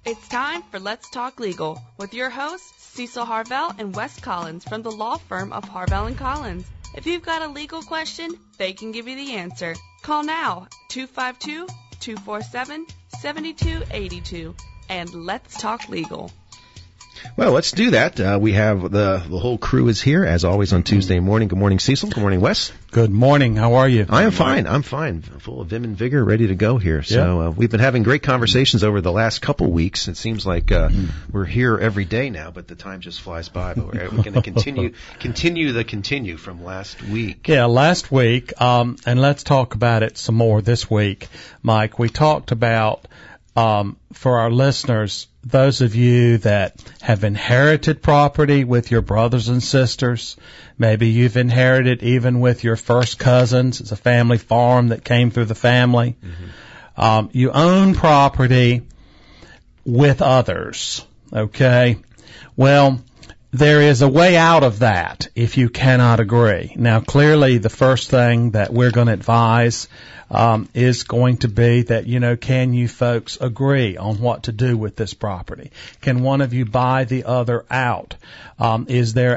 It's time for Let's Talk Legal with your hosts, Cecil Harvell and Wes Collins from the law firm of Harvell & Collins. If you've got a legal question, they can give you the answer. Call now, 252-247-7282, and let's talk legal. Well, let's do that. We have the whole crew is here, as always, on Tuesday morning. Good morning, Cecil. Good morning, Wes. Good morning. How are you? I am fine. I'm fine. Full of vim and vigor, ready to go here. So we've been having great conversations over the last couple weeks. It seems like we're here every day now, but the time just flies by. But we're going to continue from last week. Yeah, last week, and let's talk about it some more this week, Mike. We talked about, for our listeners, those of you that have inherited property with your brothers and sisters, maybe you've inherited even with your first cousins. It's a family farm that came through the family. Mm-hmm. You own property with others, okay? Well, there is a way out of that if you cannot agree. Now, clearly, the first thing that we're going to advise is going to be that, can you folks agree on what to do with this property? Can one of you buy the other out? Is there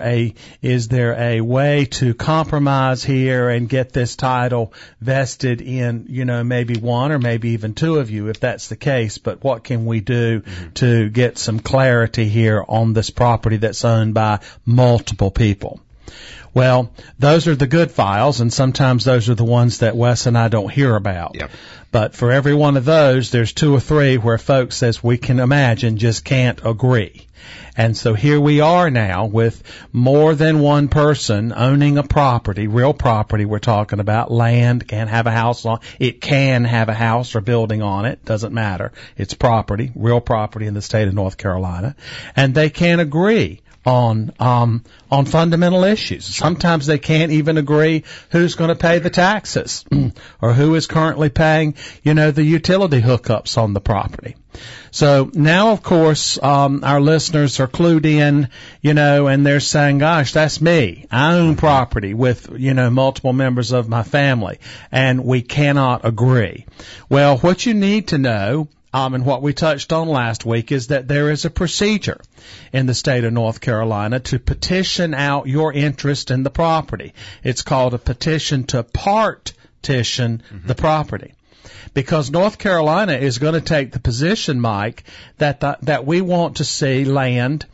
a way to compromise here and get this title vested in, maybe one or maybe even two of you if that's the case? But what can we do to get some clarity here on this property that's owned by multiple people? Well, those are the good files, and sometimes those are the ones that Wes and I don't hear about. Yep. But for every one of those, there's two or three where folks, as we can imagine, just can't agree. And so here we are now with more than one person owning a property, real property we're talking about. Land can have a house on it, can have a house or building on it, doesn't matter. It's property, real property in the state of North Carolina, and they can't agree on fundamental issues. Sometimes they can't even agree who's going to pay the taxes or who is currently paying, the utility hookups on the property. So now, of course, our listeners are clued in, and they're saying, gosh, that's me. I own property with, multiple members of my family, and we cannot agree. Well, what you need to know, and what we touched on last week, is that there is a procedure in the state of North Carolina to petition out your interest in the property. It's called a petition to partition the property. Because North Carolina is going to take the position, Mike, that we want to see land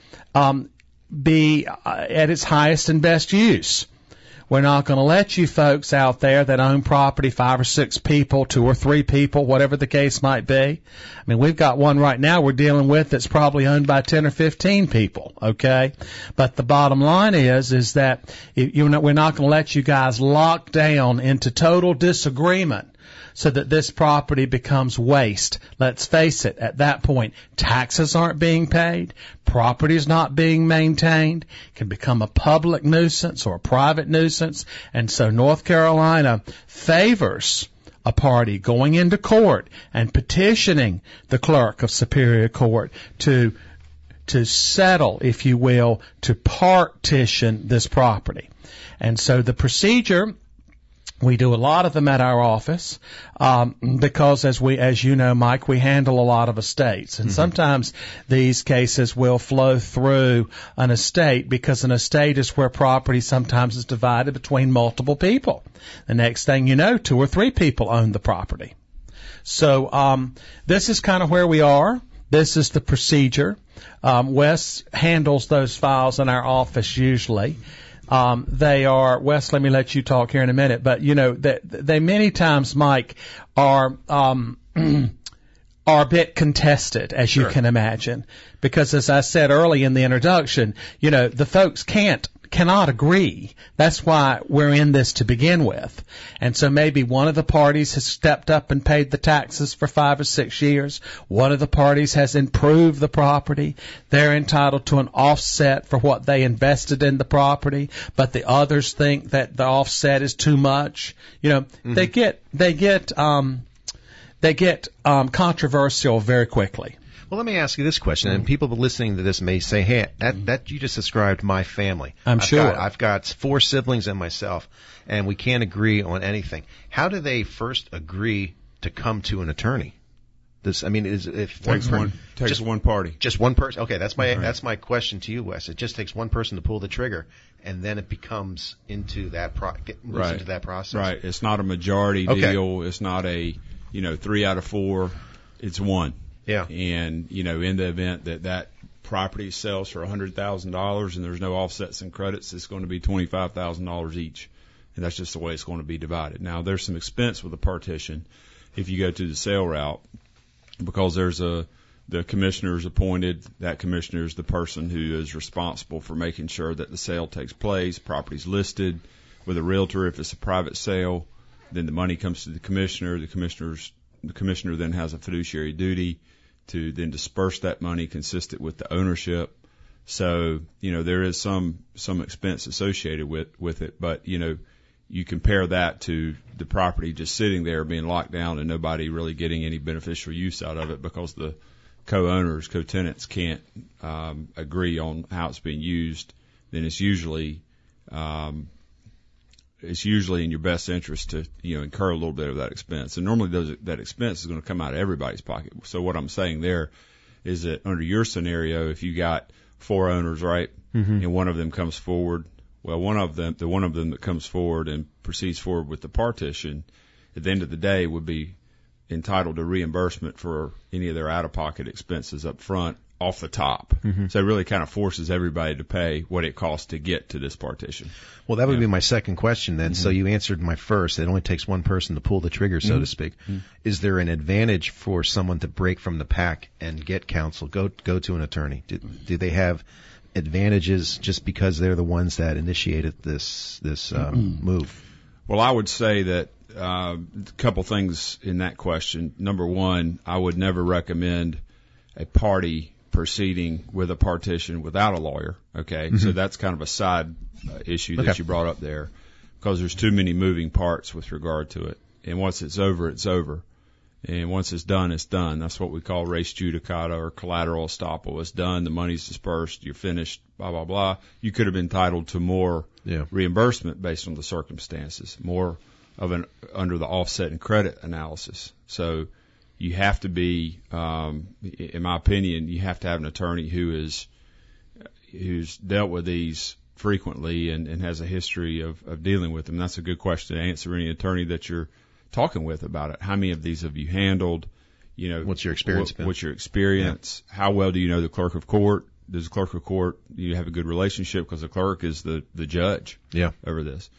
be at its highest and best use. We're not going to let you folks out there that own property, 5 or 6 people, 2 or 3 people, whatever the case might be. I mean, we've got one right now we're dealing with that's probably owned by 10 or 15 people, okay? But the bottom line is that we're not going to let you guys lock down into total disagreement so that this property becomes waste. Let's face it, at that point, taxes aren't being paid, property is not being maintained, can become a public nuisance or a private nuisance, and so North Carolina favors a party going into court and petitioning the clerk of Superior Court to settle, if you will, to partition this property. And so the procedure, we do a lot of them at our office because, as you know, Mike, we handle a lot of estates. And sometimes these cases will flow through an estate because an estate is where property sometimes is divided between multiple people. The next thing you know, 2 or 3 people own the property. So this is kind of where we are. This is the procedure. Wes handles those files in our office usually. They are, Wes, let me let you talk here in a minute, but they many times, Mike, are a bit contested, as you can imagine, because as I said early in the introduction, the folks cannot agree. That's why we're in this to begin with. And so maybe one of the parties has stepped up and paid the taxes for 5 or 6 years. One of the parties has improved the property. They're entitled to an offset for what they invested in the property, but the others think that the offset is too much. They get controversial very quickly. Well, let me ask you this question, and people listening to this may say, hey, that you just described my family. I've got 4 siblings and myself, and we can't agree on anything. How do they first agree to come to an attorney? This, I mean, is if takes one party. Just one person. Okay, that's my question to you, Wes. It just takes one person to pull the trigger, and then it becomes into that into that process. Right. It's not a majority deal. It's not a 3 out of 4. It's one. Yeah. And in the event that property sells for $100,000 and there's no offsets and credits, it's going to be $25,000 each, and that's just the way it's going to be divided. Now, there's some expense with a partition if you go to the sale route, because the commissioner is appointed. That commissioner is the person who is responsible for making sure that the sale takes place, property's listed with a realtor. If it's a private sale, then the money comes to the commissioner. The commissioner then has a fiduciary duty to then disperse that money consistent with the ownership. So, there is some expense associated with it, but, you compare that to the property just sitting there being locked down and nobody really getting any beneficial use out of it because the co-owners, co-tenants can't agree on how it's being used, then it's usually in your best interest to incur a little bit of that expense. And normally that expense is going to come out of everybody's pocket. So what I'm saying there is that under your scenario, if you got 4 owners, right, and one of them comes forward, well, one of them that comes forward and proceeds forward with the partition, at the end of the day would be entitled to reimbursement for any of their out-of-pocket expenses up front off the top. So it really kind of forces everybody to pay what it costs to get to this partition. Well, that would be my second question then. So you answered my first. It only takes one person to pull the trigger, so to speak. Is there an advantage for someone to break from the pack and get counsel, go to an attorney? Do they have advantages just because they're the ones that initiated this move? Well, I would say that a couple things in that question. Number one, I would never recommend a party proceeding with a partition without a lawyer. Okay, so that's kind of a side issue that you brought up there, because there's too many moving parts with regard to it. And once it's over, it's over. And once it's done, it's done. That's what we call res judicata or collateral estoppel. It's done. The money's dispersed. You're finished. Blah, blah, blah. You could have been entitled to more reimbursement based on the circumstances, more of under the offset and credit analysis. So you have to be, in my opinion, you have to have an attorney who's dealt with these frequently and has a history of dealing with them. That's a good question to answer any attorney that you're talking with about it. How many of these have you handled? What's your experience been? What's your experience? Yeah. How well do you know the clerk of court? Does the clerk of court, do you have a good relationship? Because the clerk is the judge over this.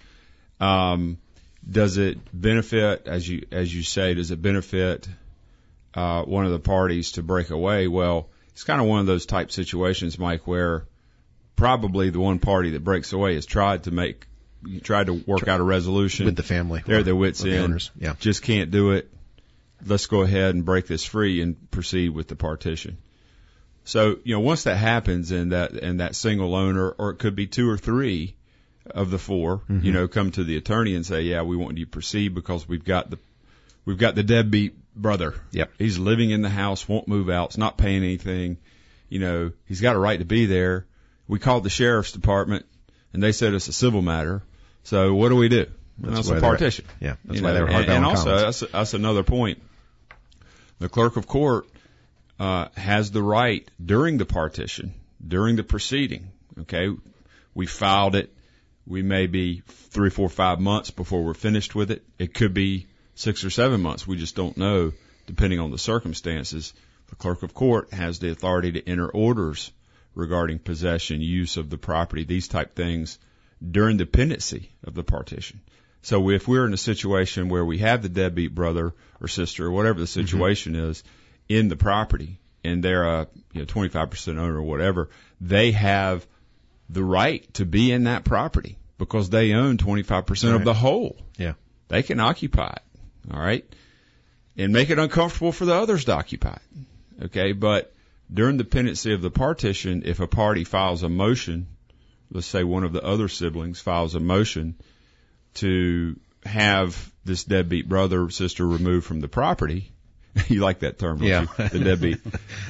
Does it benefit, as you say, does it benefit one of the parties to break away? Well, it's kind of one of those type situations, Mike, where probably the one party that breaks away has tried to work out a resolution with the family. They're their wits in. Owners. Yeah. Just can't do it. Let's go ahead and break this free and proceed with the partition. So, once that happens and that single owner, or it could be 2 or 3 of the 4, come to the attorney and say, yeah, we want you to proceed because we've got the deadbeat brother. Yep. He's living in the house, won't move out, it's not paying anything. He's got a right to be there. We called the sheriff's department and they said it's a civil matter. So what do we do? That's a partition. Yeah, that's why they were hardbound. And also, that's another point. The clerk of court has the right during the partition, during the proceeding. Okay, we filed it. We may be 3, 4, 5 months before we're finished with it. It could be 6 or 7 months. We just don't know, depending on the circumstances. The clerk of court has the authority to enter orders regarding possession, use of the property, these type things during the pendency of the partition. So if we're in a situation where we have the deadbeat brother or sister or whatever the situation is in the property and they're a 25% owner or whatever, they have the right to be in that property because they own 25% of the whole. Yeah. They can occupy it. All right. And make it uncomfortable for the others to occupy it. Okay. But during the pendency of the partition, if a party files a motion, let's say one of the other siblings files a motion to have this deadbeat brother or sister removed from the property. You like that term, don't you? The deadbeat.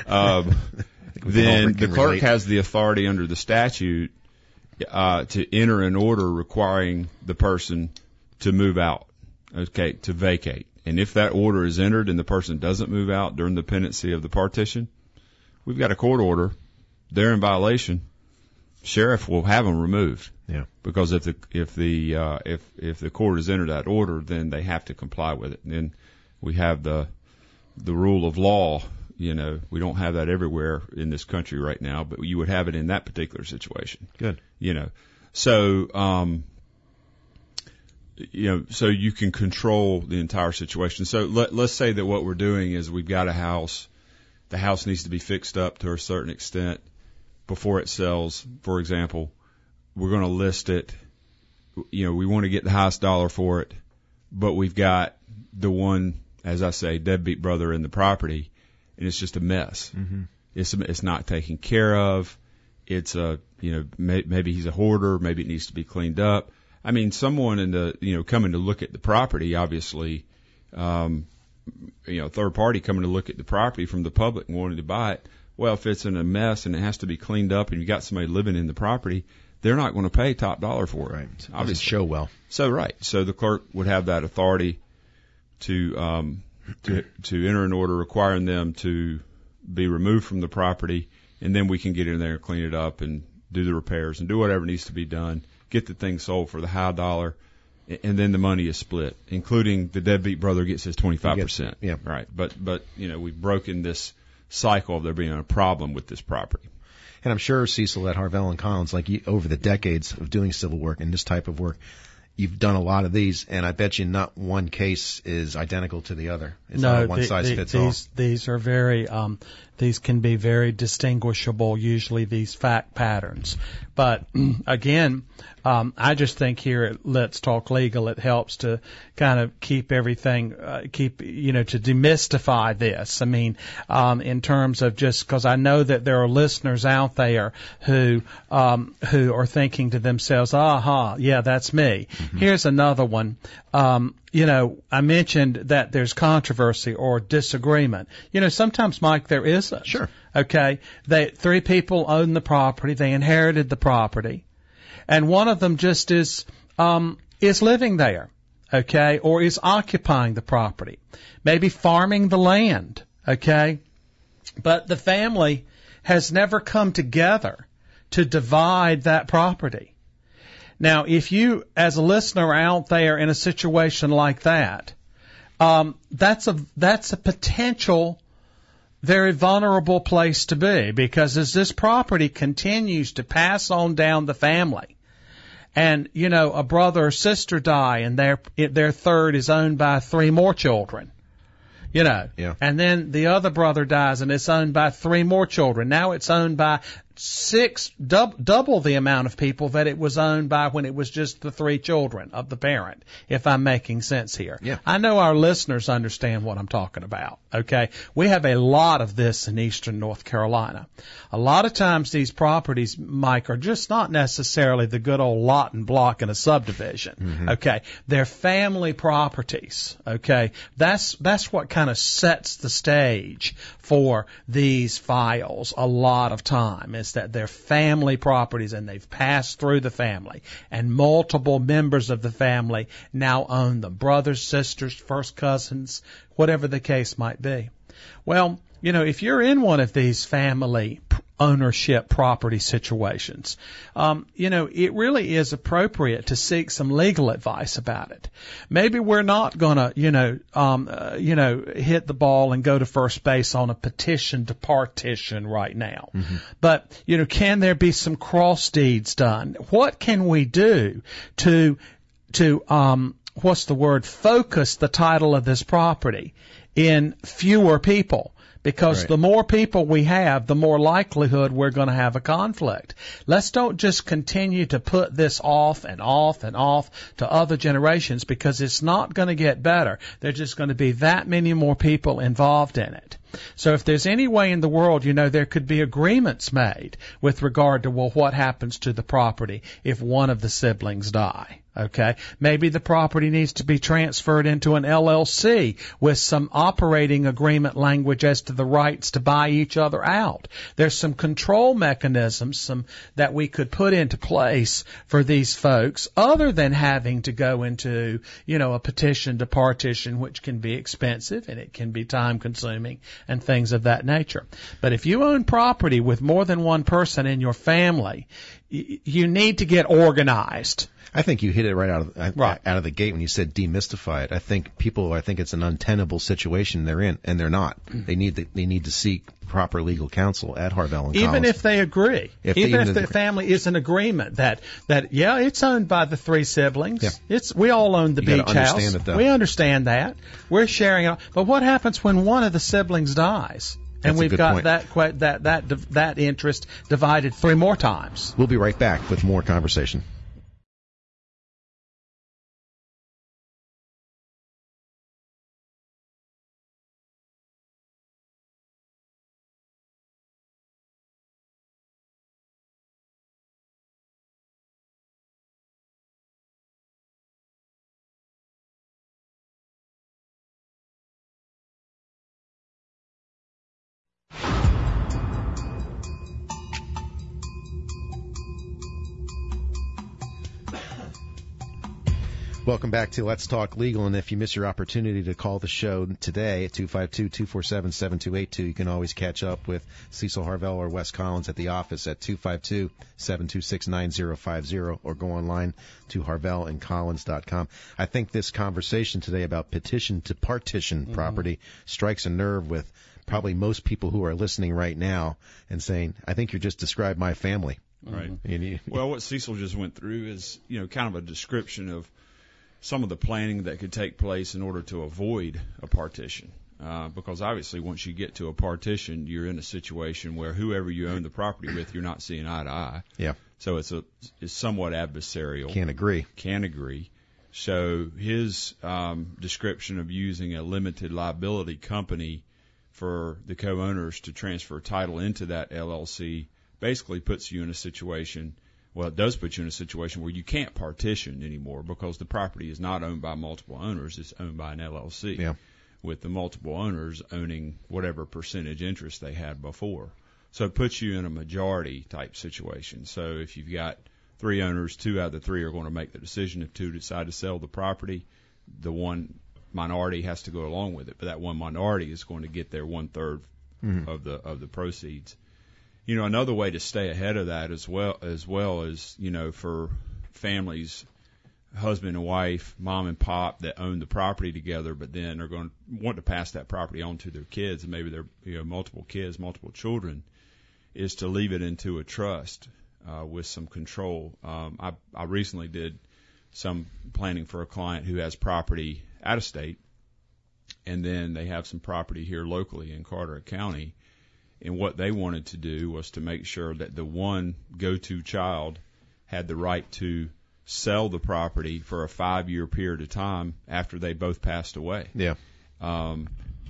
Then the clerk has the authority under the statute to enter an order requiring the person to move out, okay, to vacate. And if that order is entered and the person doesn't move out during the pendency of the partition, we've got a court order. They're in violation. Sheriff will have them removed. Yeah. Because if the court has entered that order, then they have to comply with it. And then we have the rule of law. You know, we don't have that everywhere in this country right now, but you would have it in that particular situation. Good. You know, so so you can control the entire situation. So let's say that what we're doing is we've got a house. The house needs to be fixed up to a certain extent before it sells. For example, we're going to list it. You know, we want to get the highest dollar for it, but we've got the one, as I say, deadbeat brother in the property, and it's just a mess. Mm-hmm. It's not taken care of. It's maybe he's a hoarder. Maybe it needs to be cleaned up. I mean, someone coming to look at the property, obviously, third party coming to look at the property from the public and wanting to buy it. Well, if it's in a mess and it has to be cleaned up and you've got somebody living in the property, they're not going to pay top dollar for it. Right. It obviously. Doesn't show well. So the clerk would have that authority to enter an order requiring them to be removed from the property, and then we can get in there and clean it up and do the repairs and do whatever needs to be done, get the thing sold for the high dollar, and then the money is split, including the deadbeat brother gets his 25%. Yeah. Right. But we've broken this cycle of there being a problem with this property. And I'm sure, Cecil, at Harvell and Collins, over the decades of doing civil work and this type of work, you've done a lot of these, and I bet you not one case is identical to the other. It's not one size fits all. These are very, these can be very distinguishable, usually these fact patterns. But again, I just think here at Let's Talk Legal, it helps to kind of keep everything, to demystify this. I mean, in terms of just because I know that there are listeners out there who are thinking to themselves, yeah, that's me. Mm-hmm. Here's another one. I mentioned that there's controversy or disagreement. Sometimes, Mike, there isn't. Sure. Okay. Three people own the property. They inherited the property. And one of them just is living there. Okay. Or is occupying the property. Maybe farming the land. Okay. But the family has never come together to divide that property. Now, if you, as a listener, are out there in a situation like that, that's a potential very vulnerable place to be, because as this property continues to pass on down the family, and a brother or sister die, and their third is owned by three more children. Yeah. And then the other brother dies and it's owned by three more children. Now it's owned by double the amount of people that it was owned by when it was just the three children of the parent, if I'm making sense here. Yeah. I know our listeners understand what I'm talking about, okay? We have a lot of this in eastern North Carolina. A lot of times these properties, Mike, are just not necessarily the good old lot and block in a subdivision, mm-hmm. okay? They're family properties, okay? That's what kind of sets the stage for these files a lot of time, is that they're family properties and they've passed through the family, and multiple members of the family now own them. Brothers, sisters, first cousins, whatever the case might be. Well, if you're in one of these family ownership property situations, it really is appropriate to seek some legal advice about it. Maybe we're not going to, hit the ball and go to first base on a petition to partition right now. Mm-hmm. But, can there be some cross deeds done? What can we do to focus the title of this property in fewer people? Because right. The more people we have, the more likelihood we're going to have a conflict. Let's don't just continue to put this off and off and off to other generations, because it's not going to get better. There's just going to be that many more people involved in it. So if there's any way in the world, there could be agreements made with regard to, what happens to the property if one of the siblings die. Okay. Maybe the property needs to be transferred into an LLC with some operating agreement language as to the rights to buy each other out. There's some control mechanisms that we could put into place for these folks other than having to go into, a petition to partition, which can be expensive and it can be time consuming and things of that nature. But if you own property with more than one person in your family, you need to get organized. I think you hit it right out of the gate when you said demystify it. I think it's an untenable situation they're in, and they're not. They need to seek proper legal counsel at Harvell and Collins. Even if they agree, if the family is in agreement that it's owned by the three siblings. Yeah. We all own the beach house. It, though. We understand that. We're sharing it. But what happens when one of the siblings dies? And we've got that interest divided 3 more times. We'll be right back with more conversation. Welcome back to Let's Talk Legal, and if you miss your opportunity to call the show today at 252-247-7282, you can always catch up with Cecil Harvell or Wes Collins at the office at 252-726-9050, or go online to harvellandcollins.com. I think this conversation today about petition to partition property strikes a nerve with probably most people who are listening right now and saying, I think you just described my family. Right. Well, what Cecil just went through is, kind of a description of some of the planning that could take place in order to avoid a partition. Because obviously once you get to a partition, you're in a situation where whoever you own the property with, you're not seeing eye to eye. Yeah. So it's somewhat adversarial. Can't agree. So his description of using a limited liability company for the co-owners to transfer title into that LLC basically puts you in a situation. Well, it does put you in a situation where you can't partition anymore because the property is not owned by multiple owners. It's owned by an LLC. Yeah. With the multiple owners owning whatever percentage interest they had before. So it puts you in a majority type situation. So if you've got 3 owners, 2 out of the 3 are going to make the decision. If 2 decide to sell the property, the one minority has to go along with it. But that one minority is going to get their 1/3 of the proceeds. Another way to stay ahead of that as well as for families, husband and wife, mom and pop that own the property together, but then are going to want to pass that property on to their kids, and maybe they're multiple kids, multiple children, is to leave it into a trust with some control. I recently did some planning for a client who has property out of state, and then they have some property here locally in Carteret County. And what they wanted to do was to make sure that the one go-to child had the right to sell the property for a 5-year period of time after they both passed away. Yeah. But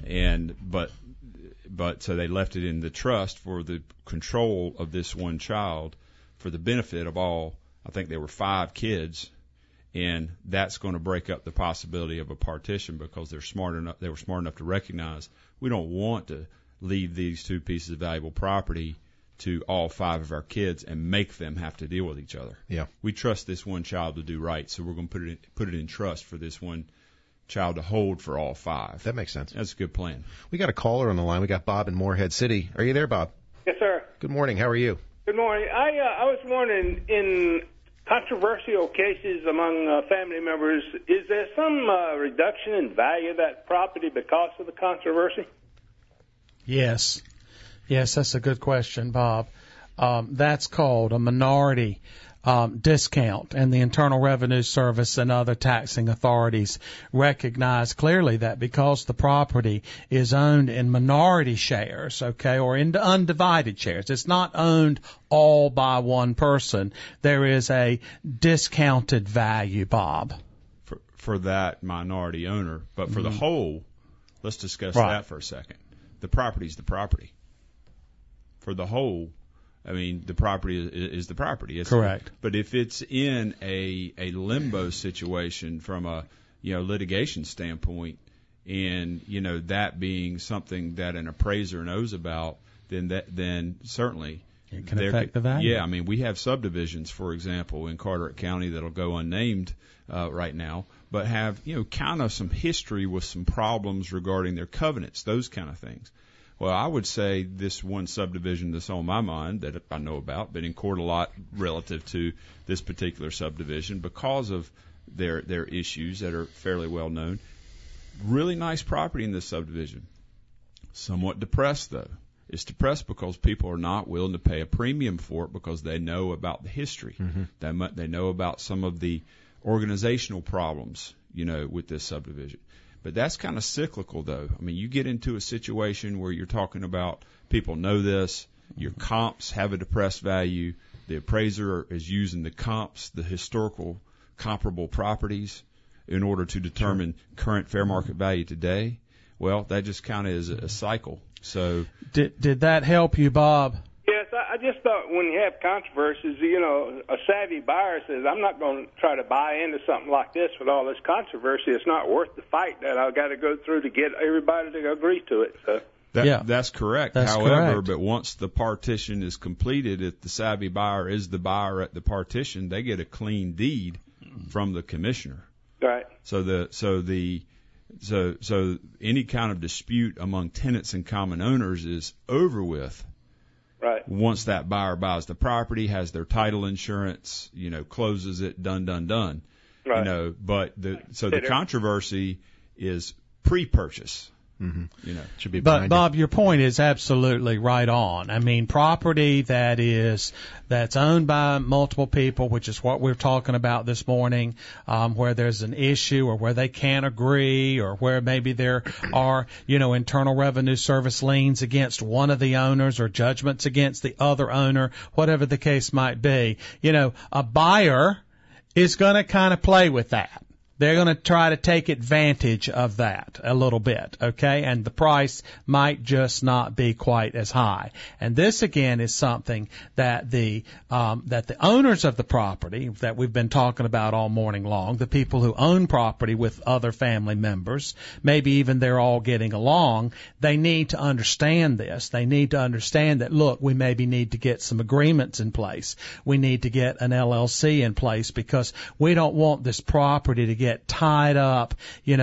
so they left it in the trust for the control of this one child for the benefit of all. I think there were 5 kids, and that's going to break up the possibility of a partition because they were smart enough to recognize we don't want to leave these 2 pieces of valuable property to all 5 of our kids and make them have to deal with each other. Yeah. We trust this one child to do right, so we're going to put it in trust for this one child to hold for all 5. That makes sense. That's a good plan. We got a caller on the line. We got Bob in Morehead City. Are you there, Bob? Yes, sir. Good morning. How are you? Good morning. I was wondering, in controversial cases among family members, is there some reduction in value of that property because of the controversy? Yes, that's a good question, Bob. That's called a minority discount, and the Internal Revenue Service and other taxing authorities recognize clearly that because the property is owned in minority shares, or in undivided shares, it's not owned all by one person, there is a discounted value, Bob. For that minority owner, but for the whole, let's discuss that for a second. The property's the property. For the whole, I mean, the property is the property. Correct. But if it's in a limbo situation from a litigation standpoint, and that being something that an appraiser knows about, then certainly it can affect the value. Yeah, I mean, we have subdivisions, for example, in Carteret County that'll go unnamed right now, but have kind of some history with some problems regarding their covenants, those kind of things. Well, I would say this one subdivision that's on my mind that I know about, been in court a lot relative to this particular subdivision because of their issues that are fairly well known. Really nice property in this subdivision. Somewhat depressed, though. It's depressed because people are not willing to pay a premium for it because they know about the history. Mm-hmm. They know about some of the organizational problems, with this subdivision. But that's kind of cyclical, though. I mean, you get into a situation where you're talking about people know this, your comps have a depressed value, the appraiser is using the comps, the historical comparable properties, in order to determine current fair market value today. Well, that just kind of is a cycle. So, did that help you, Bob? Yes, I just thought when you have controversies, a savvy buyer says, I'm not going to try to buy into something like this with all this controversy. It's not worth the fight that I've got to go through to get everybody to agree to it. So. That's correct. That's However, correct. But once the partition is completed, if the savvy buyer is the buyer at the partition, they get a clean deed from the commissioner. Right. So any kind of dispute among tenants and common owners is over with. Right. Once that buyer buys the property, has their title insurance, closes it, done. Right. But the controversy is pre-purchase. Mm-hmm. Should be. But Bob, your point is absolutely right on. I mean, property that's owned by multiple people, which is what we're talking about this morning, where there's an issue or where they can't agree or where maybe there are, Internal Revenue Service liens against one of the owners or judgments against the other owner, whatever the case might be. A buyer is going to kind of play with that. They're going to try to take advantage of that a little bit, okay? And the price might just not be quite as high. And this again is something that the owners of the property that we've been talking about all morning long, the people who own property with other family members, maybe even they're all getting along, they need to understand this. They need to understand that, look, we maybe need to get some agreements in place. We need to get an LLC in place because we don't want this property to get tied up,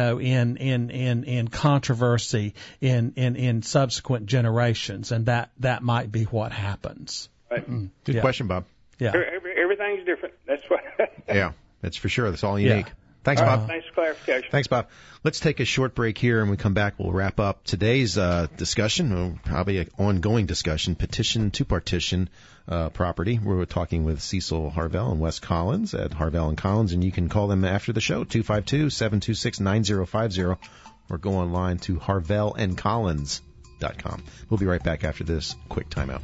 in controversy in subsequent generations, and that might be what happens. Right. Good question, Bob. Yeah. Everything's different. That's what. Yeah, that's for sure. That's all unique. Yeah. Thanks, Bob. Thanks for clarification. Thanks, Bob. Let's take a short break here, and when we come back, we'll wrap up today's discussion, probably an ongoing discussion, petition to partition property. We're talking with Cecil Harvell and Wes Collins at Harvell & Collins, and you can call them after the show, 252-726-9050, or go online to harvellandcollins.com. We'll be right back after this quick timeout.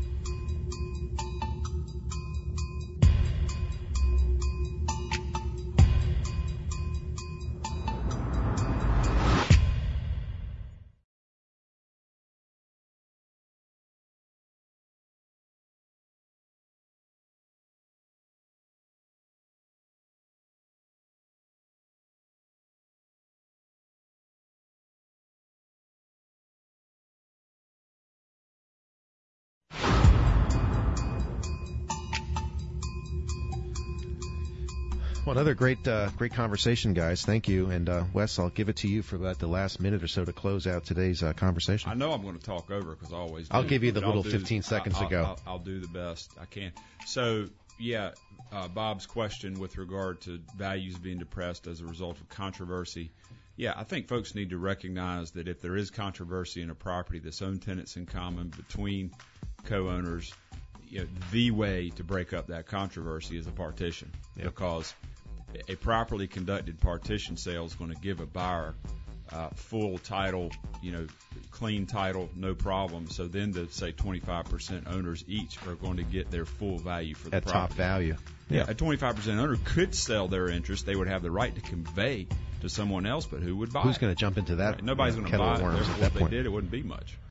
Well, another great conversation, guys. Thank you. And Wes, I'll give it to you for about the last minute or so to close out today's conversation. I know I'm going to talk over because I always do. I'll give you the little 15 seconds to go. I'll do the best I can. So, Bob's question with regard to values being depressed as a result of controversy. Yeah, I think folks need to recognize that if there is controversy in a property that's owned tenants in common between co-owners, the way to break up that controversy is a partition. Yep. Because a properly conducted partition sale is going to give a buyer full title, clean title, no problem. So then the, say, 25% owners each are going to get their full value for the property. At top value. Yeah, a 25% owner could sell their interest. They would have the right to convey to someone else, but who would buy Who's going to jump into that? Right. Nobody's going to buy it. Therefore, if they did, it wouldn't be much.